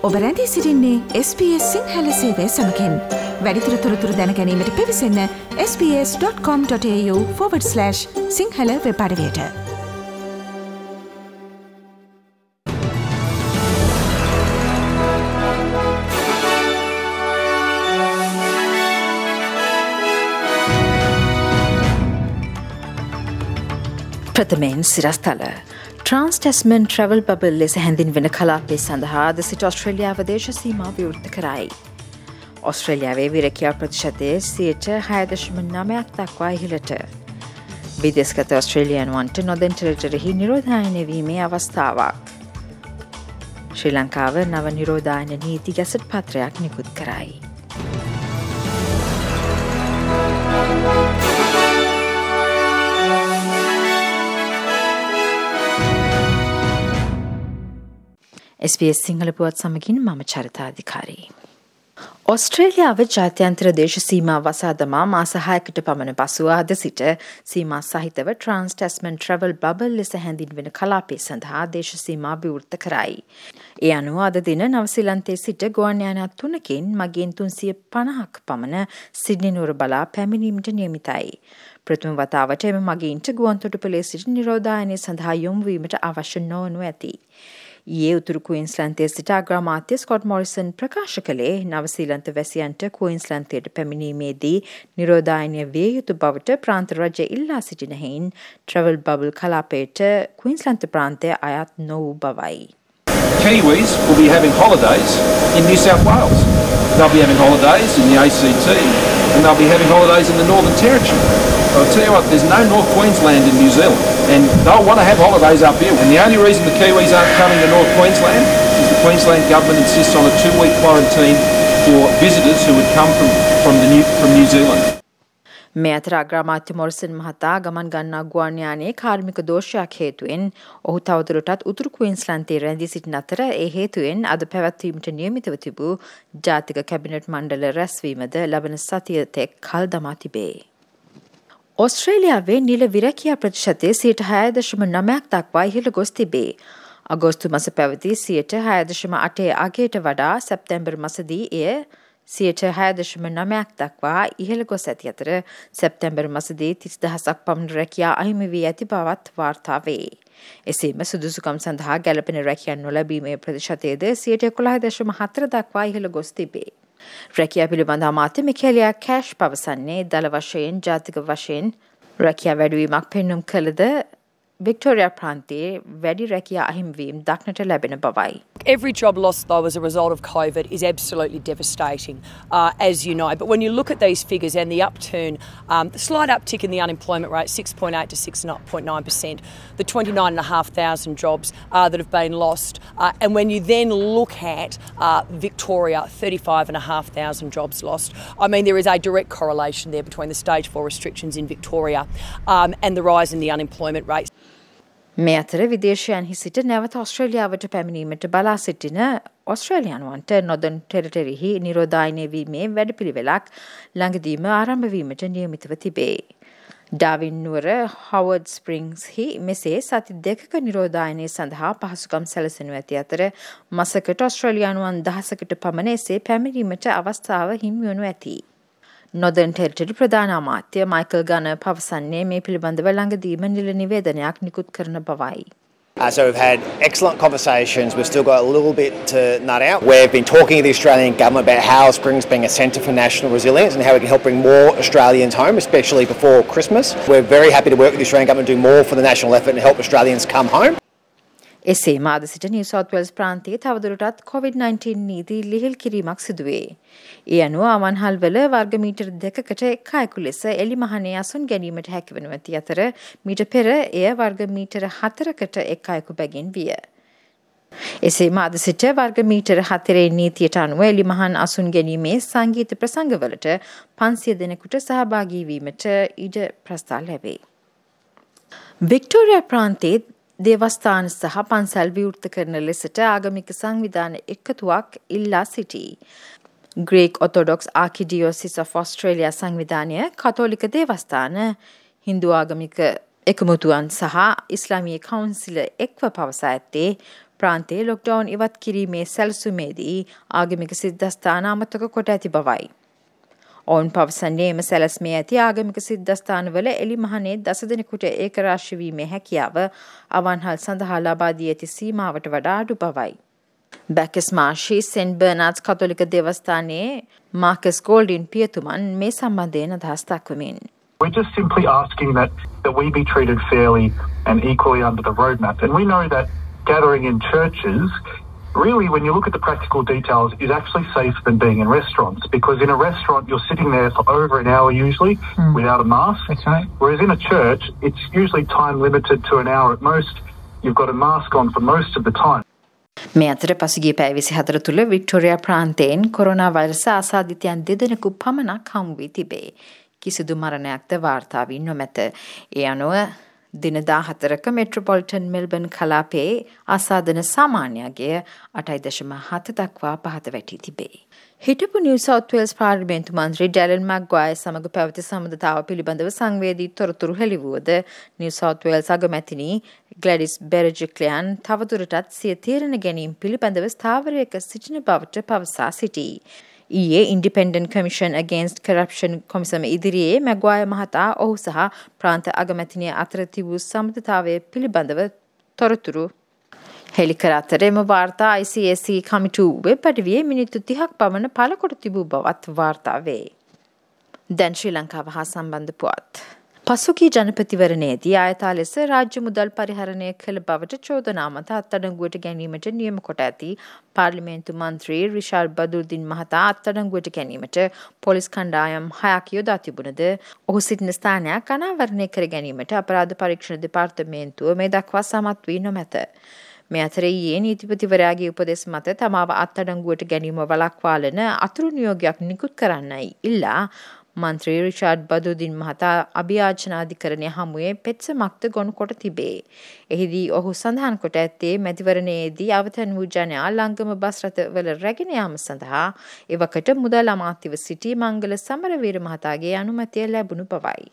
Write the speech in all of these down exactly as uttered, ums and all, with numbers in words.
ඔබ රැඳී සිටින්නේ S B S සිංහල සේවය සමගින්. වැඩිදුර තොරතුරු දැන ගැනීමට පිවිසන්න sbs.com.au forward slash Sinhala web අඩවියට. ප්‍රථමයෙන් සිරස්තල Trans-Tasman travel bubble ලෙස හැඳින්වෙන කලාපය සඳහා ද සිට ඔස්ට්‍රේලියාව දේශ සීමා විවෘත කරයි. ඔස්ට්‍රේලියාවේ විරැකියා ප්‍රතිශතය සියයට හය දශම නවයක් දක්වා ඉහළට. විදේශගත ඔස්ට්‍රේලියානුවන්ට නොදෙන් ටෙරිටරිහි නිරෝධායනය වීමේ අවස්ථාවක්. ශ්‍රී ලංකාව නව නිරෝධායන නීති ගැසට් පත්‍රයක් නිකුත් කරයි. S B S සිංහල පුවත් සමගින් මම චරිතාධිකාරී. ඔස්ට්‍රේලියාව ජාත්‍යන්තර දේශ සීමා වසා දමා මාස හයකට පමණ පසුව අද සිට සීමා සහිතව Trans-Tasman travel bubble ලෙස හැඳින්වෙන කලාපය සඳහා දේශ සීමා විවෘත කරයි. ඒ අනුව අද දින නවසීලන්තයේ සිට ගුවන් යානා තුනකින් මගීන් තුන්සිය පනහක් පමණ සිඩ්නි නුවර බලා පැමිණීමට නියමිතයි. ප්‍රථම වතාවට එම මගීන්ට ගුවන්තොටුපළේ සිට නිරෝධායනය සඳහා යොමු වීමට අවශ්‍ය නොවනු ඇති. ඊයේ උතුරු ක්වීන්ස්ලන්තයේ සිට අග්‍රාමාත්‍ය ස්කොට් මොරිසන් ප්‍රකාශ කළේ නවසීලන්ත වැසියන්ට ක්වීන්ස්ලන්තයට පැමිණීමේදී නිරෝධායනය විය යුතු බවට ප්‍රාන්ත රජය ඉල්ලා සිටින හේයින් ට්‍රැවල් බබල් කලාපයට ක්වීන්ස්ලන්ත ප්‍රාන්තය අයත් නොවූ බවයි. Kiwis will be having holidays in New South Wales. They'll be having holidays in the A C T and they'll be having holidays in the Northern Territory. I'll tell you what, there's no North Queensland in New Zealand and they'll want to have holidays up here. And the only reason the Kiwis aren't coming to North Queensland is the Queensland government insists on a two-week quarantine for visitors who would come from, from, the New, from New Zealand. මේ අතර අග්‍රාමාත්‍ය Morrison මහතා ගමන් ගන්නා ගුවන් යානයේ කාර්මික දෝෂයක් හේතුවෙන් ඔහු තවදුරටත් උතුරු ක්වීන්ස්ලන්තයේ රැඳී සිටින අතර ඒ හේතුවෙන් අද පැවැත්වීමට නියමිතව තිබූ ජාතික කැබිනට් මණ්ඩල රැස්වීමද ලබන සතිය තෙක් කල් දමා තිබේ. ඔස්ට්‍රේලියාවේ නිල විරැකියා ප්‍රතිශතය සියයට හය දශම නවයක් දක්වා ඉහළ ගොස් තිබේ. අගෝස්තු මස පැවති සියයට හය දශම අටේ අගයට වඩා සැප්තැම්බර් මසදී එය සියයට හය දශම නවයක් දක්වා ඉහළ ගොස් ඇති අතර සැප්තැම්බර් මසදී තිස් දහසක් පමණ රැකියා අහිමි වී ඇති බවත් වාර්තා වේ. එසේම සුදුසුකම් සඳහා ගැළපෙන රැකියා නොලැබීමේ ප්‍රතිශතයද සියයට එකොළහ දශම හතර දක්වා ඉහළ ගොස් තිබේ. රැකියා පිළිබඳ අමාත්‍ය මිකේලියා කෑෂ් පවසන්නේ දල වශයෙන් ජාතික වශයෙන් රැකියා වැඩිවීමක් පෙන්නුම් කළද Victoria ප්‍රාන්තයේ වැඩි රැකියා අහිමිවීම් දක්නට ලැබෙන බවයි. Every job loss, though, as a result of COVID is absolutely devastating, uh, as you know. But when you look at these figures and the upturn, um, the slight uptick in the unemployment rate, six point eight to six point nine percent, the twenty-nine thousand five hundred jobs uh, that have been lost. Uh, and when you then look at uh, Victoria, thirty-five thousand five hundred jobs lost, I mean, there is a direct correlation there between the stage four restrictions in Victoria um, and the rise in the unemployment rate. මේ අතර විදේශයන්හි සිට නැවත ඔස්ට්‍රේලියාවට පැමිණීමට බලා සිටින ඔස්ට්‍රේලියානුවන්ට නොදන් ටෙරිටරිහි නිරෝධායනය වීමේ වැඩපිළිවෙලක් ළඟදීම ආරම්භ වීමට නියමිතව තිබේ. ඩාවින් නුවර හවර්ඩ් ස්ප්‍රින්ග්ස්හි මෙසේ සති දෙකක නිරෝධායනය සඳහා පහසුකම් සැලසෙනු ඇති අතර මසකට ඔස්ට්‍රේලියානුවන් දහසකට පමණ එසේ පැමිණීමට අවස්ථාව හිමි වනු ඇති. නොදර්න් ටෙරිටරි ප්‍රධාන අමාත්‍ය මයිකල් ගන පවසන්නේ මේ පිළිබඳව ළඟදීම නිල නිවේදනයක් නිකුත් කරන බවයි. Uh, so we've had excellent conversations. We've still got a little bit to nut out. We've been talking to the Australian government about how Springs being a centre for national resilience and how we can help bring more Australians home, especially before Christmas. We're very happy to work with the Australian government to do more for the national effort and help Australians come home. එසේම අද සිට New south Wales ප්‍රාන්තයේ තවදුරටත් Covid nineteen නීති ලිහිල් කිරීමක් සිදුවේ. ඒ අනුව අවන්හල්වල වර්ග metre දෙකකට එක් අයෙකු ලෙස එලිමහනේ අසුන් ගැනීමට හැකිවනු ඇති අතර මීට පෙර එය වර්ග මීටර හතරකට එක් අයෙකු බැගින් විය. එසේම අද සිට වර්ග මීටර හතරේ නීතියට අනුව එලිමහන් අසුන් ගැනීමේ සංගීත ප්‍රසංගවලට පන්සිය දෙනෙකුට සහභාගී වීමට ඉඩ ප්‍රස්ථා ලැබේ. වික්ටෝරියා ප්‍රාන්තයේ දේවස්ථාන සහ පන්සල් විවෘත කරන ලෙසට ආගමික සංවිධාන එකතුවක් ඉල්ලා සිටී. Greek Orthodox Archdiocese of Australia සංවිධානය කතෝලික දේවස්ථාන හින්දු ආගමික එකමුතුවන් සහ ඉස්ලාමීය කවුන්සිල එක්ව පවසා ඇත්තේ ප්‍රාන්තයේ ලොක්ඩවුන් ඉවත් කිරීමේ සැලසුමේදී ආගමික සිද්ධස්ථාන අමතක කොට ඇති බවයි. ඔවුන් පවසන්නේ එම සැලැස්මේ ඇති ආගමික සිද්ධස්ථානවල එළිමහනේ දස දෙනෙකුට ඒකරාශී වීමේ හැකියාව අවන්හල් සඳහා ලබා දී ඇති සීමාවට වඩා අඩු බවයි. බැකස් මාර්ෂි සෙන්ට් බර්නාඩ්ස් කතෝලික දේවස්ථානයේ මාකස් ගෝල්ඩින් පියතුමන් මේ සම්බන්ධයෙන් අදහස් දක්වමින්. We're just simply asking that, that we be treated fairly and equally under the roadmap. And we know that gathering in churches, really, when you look at the practical details, is actually safer than being in restaurants. Because in a restaurant, you're sitting there for over an hour usually mm. without a mask. That's right. Whereas in a church, it's usually time limited to an hour at most. You've got a mask on for most of the time. මේ අතර පසුගිය පැය විසිහතර තුළ Victoria ප්‍රාන්තයෙන් corona වෛරස ආසාදිතයන් දෙදෙනෙකු පමණක් හමු වී තිබේ. කිසිදු මරණයක්ද වාර්තා වී නොමැත. ඒ අනුව දින දාහතරක මෙට්‍රොපොලිටන් මෙල්බන් කලාපයේ ආසාදන සාමාන්‍යගේ අටයි දශම හත දක්වා පහත වැටී තිබේ. හිටපු නිව් සවුත් වේල්ස් පාර්ලිමේන්තු මන්ත්‍රී ඩැලන් මැග්වයර් සමග පැවති සම්බන්ධතාව පිළිබඳව සංවේදී තොරතුරු හෙළිවුවද නිව් සවුත් වේල්ස් අගමැතිනි ග්ලැඩිස් බෙරජික්ලියන් තවදුරටත් සිය තීරණ ගැනීම පිළිබඳව ස්ථාවරයක සිටින බවට පවසා සිටී. ඊයේ ඉන්ඩිපෙන්ඩන්ට් කමිෂන් අගේන්ස්ට් කරප්ෂන් කොමිසම ඉදිරියේ මැග්වයර් මහතා ඔහු සහ ප්‍රාන්ත අගමැතිනිය අතර තිබූ සම්බන්ධතාවය පිළිබඳව තොරතුරු හෙළි කර අතර එම වාර්තා I C S C කමිටුව වෙබ් අඩවියේ මිනිත්තු තිහක් පමණ පළකොට තිබූ බවත් වාර්තා වේ. දැන් ශ්‍රී ලංකාව හා සම්බන්ධ පුවත්. පසුගිය ජනපතිවරණයේදී ආයතා ලෙස රාජ්‍ය මුදල් පරිහරණය කළ බවට චෝදනා මත අත්අඩංගුවට ගැනීමට නියම කොට ඇති පාර්ලිමේන්තු මන්ත්‍රී රිෂාඩ් බදුල්දින් මහතා අත්අඩංගුවට ගැනීමට පොලිස් කණ්ඩායම් හයක් යොදා තිබුණද ඔහු සිටින ස්ථානයක් අනාවරණය කර ගැනීමට අපරාධ පරීක්ෂණ දෙපාර්තමේන්තුව මේ දක්වා සමත් වී නොමැත. මේ අතර ඊයේ නීතිපතිවරයාගේ උපදෙස් මත තමාව අත්අඩංගුවට ගැනීම වළක්වාලන අතුරු නියෝගයක් නිකුත් කරන්නයි ඉල්ලා මන්ත්‍රී රිෂාඩ් බදුදින් මහතා අභියාචනාධිකරණය හමුවේ පෙත්සමක්ද ගොනු කොට තිබේ. එහිදී ඔහු සඳහන් කොට ඇත්තේ මැතිවරණයේදී අවතැන් වූ ජනයා ලංගම බස් රථවල රැගෙන යාම සඳහා එවකට මුදල් අමාත්‍යව සිටි මංගල සමරවීර මහතාගේ අනුමැතිය ලැබුණු බවයි.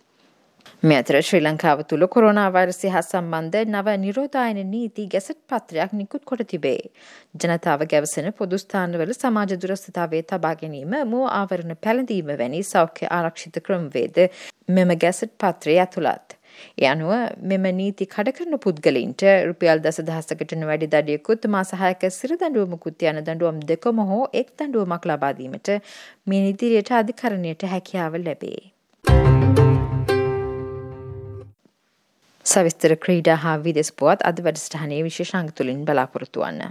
මේ අතර ශ්‍රී ලංකාව තුළ කොරෝනා වෛරසය හා සම්බන්ධ නව නිරෝධායන නීති ගැසට් පත්‍රයක් නිකුත් කොට තිබේ. ජනතාව ගැවසෙන පොදු ස්ථානවල සමාජ දුරස්ථතාවයේ තබා ගැනීම, මුව ආවරණ පැළඳීම වැනි සෞඛ්‍ය ආරක්ෂිත ක්‍රමවේද මෙම ගැසට් පත්‍රයේ ඇතුළත්. ඒ අනුව මෙම නීති කඩකරන පුද්ගලයින්ට රුපියල් දසදහසකට වැඩි දඩයකුත් මාස හයක සිර දඬුවමකුත් යන දඬුවම් දෙකම හෝ එක් දඬුවමක් ලබා දීමට මේ ඉදිරියට අධිකරණයට හැකියාව ලැබේ. සවිස්තර ක්‍රීඩා හා විදෙස් පුවත් අද වැඩසටහනේ විශේෂාංග තුලින් බලාපොරොත්තු වන්න.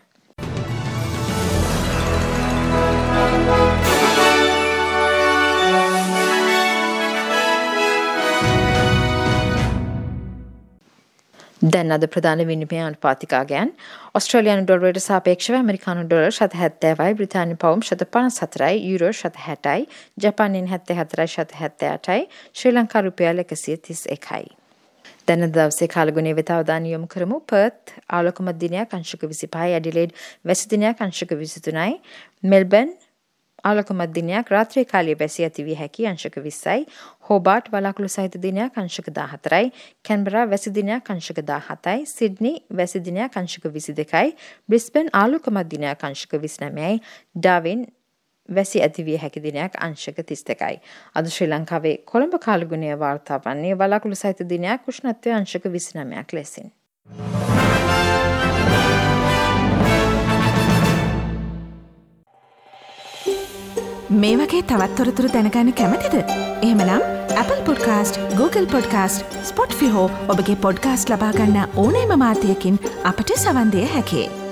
දැන් අද ප්‍රධාන විනිමය අනුපාතිකාගයන් ඔස්ට්‍රේලියානු ඩොලරයට සාපේක්ෂව ඇමරිකානු ඩොලර් ශත හැත්තෑවයි, බ්‍රිතාන්‍ය පවුම් ශත පනස් හතරයි, යුරෝ ශත හැටයි, ජපානයෙන් හැත්තෑ හතරයි, ශත හැත්තෑ අටයි, ශ්‍රී ලංකා රුපියල් එකසිය තිස් එකයි. දැන් දවසේ කාලගුණයේ වෙත අවධානය යොමු කරමු. පර්ත් ආලෝකමත් දිනයක් අංශක විසිපහයි, ඇඩිලේඩ් වැසි දිනයක් අංශක විසිතුනයි, මෙල්බර්න් ආලෝකමත් දිනයක් රාත්‍රී කාලයේ වැසි ඇති විය හැකි අංශක විස්සයි, හෝබාට් වලාකුළු සහිත දිනයක් අංශක දාහතරයි, කැන්බරා වැසි දිනයක් අංශක දාහතයි, සිඩ්නි වැසි දිනයක් අංශක විසි දෙකයි, බ්‍රිස්බන් ආලෝකමත් දිනයක් අංශක විසිනවයයි, ඩාවින් වැසි ඇති විය හැකි දිනයක් අංශක තිස් දෙකයි. අද ශ්‍රී ලංකාවේ කොළඹ කාලගුණය වාර්තා වන්නේ වලාකුළු සහිත දිනයක් උෂ්ණත්වය අංශක විසිනවයක් ලෙසින්. මේ වගේ තවත් තොරතුරු දැනගන්න කැමතිද? එහෙමනම් Apple Podcast, Google Podcast, Spotify හෝ ඔබගේ පොඩ්කාස්ට් ලබා ගන්න ඕනෑම මාධ්‍යයකින් අපට සවන් දෙන්න හැකියි.